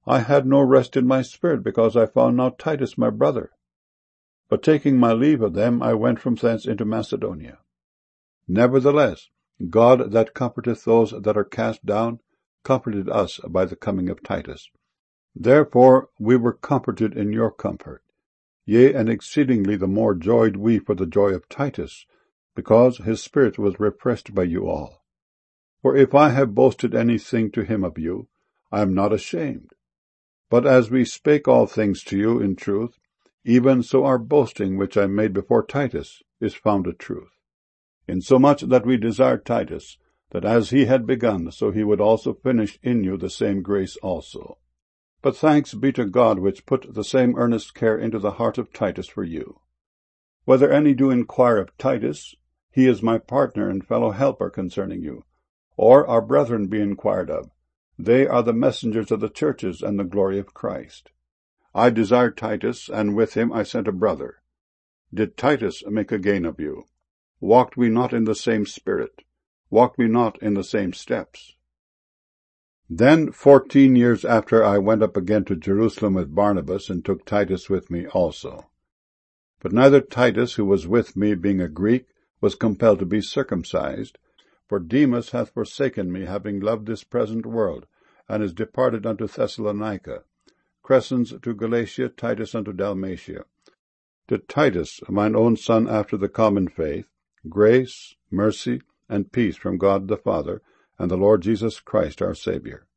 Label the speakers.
Speaker 1: I had no rest in my spirit, because I found not Titus my brother. But taking my leave of them, I went from thence into Macedonia. Nevertheless, God that comforteth those that are cast down, comforted us by the coming of Titus. Therefore we were comforted in your comfort. Yea, and exceedingly the more joyed we for the joy of Titus, because his spirit was refreshed by you all. For if I have boasted anything to him of you, I am not ashamed. But as we spake all things to you in truth, even so our boasting which I made before Titus is founded truth. Insomuch that we desire Titus, that as he had begun, so he would also finish in you the same grace also. But thanks be to God, which put the same earnest care into the heart of Titus for you. Whether any do inquire of Titus, he is my partner and fellow helper concerning you, or our brethren be inquired of, they are the messengers of the churches and the glory of Christ. I desired Titus, and with him I sent a brother. Did Titus make a gain of you? Walked we not in the same spirit? Walked we not in the same steps? Then 14 years after I went up again to Jerusalem with Barnabas, and took Titus with me also. But neither Titus, who was with me, being a Greek, was compelled to be circumcised, for Demas hath forsaken me, having loved this present world, and is departed unto Thessalonica, Crescens to Galatia, Titus unto Dalmatia. To Titus, mine own son after the common faith, grace, mercy, and peace from God the Father, and the Lord Jesus Christ our Saviour.